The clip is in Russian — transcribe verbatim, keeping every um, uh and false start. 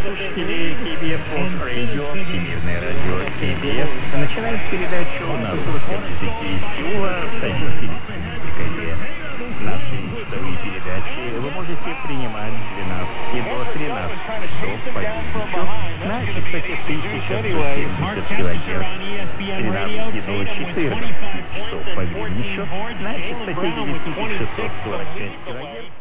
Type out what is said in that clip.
радиослушатели кей би эс World Radio, Всемирное радио кей би эс, начинает передачу на русском языке Сеула Советской Республики. Наши часовые передачи вы можете принимать с двенадцати до тринадцати часов по Гринвичу на частоте тысяча сто семьдесят килогерц, с тринадцати до четырнадцати часов по Гринвичу на частоте девять тысяч шестьсот сорок пять килогерц.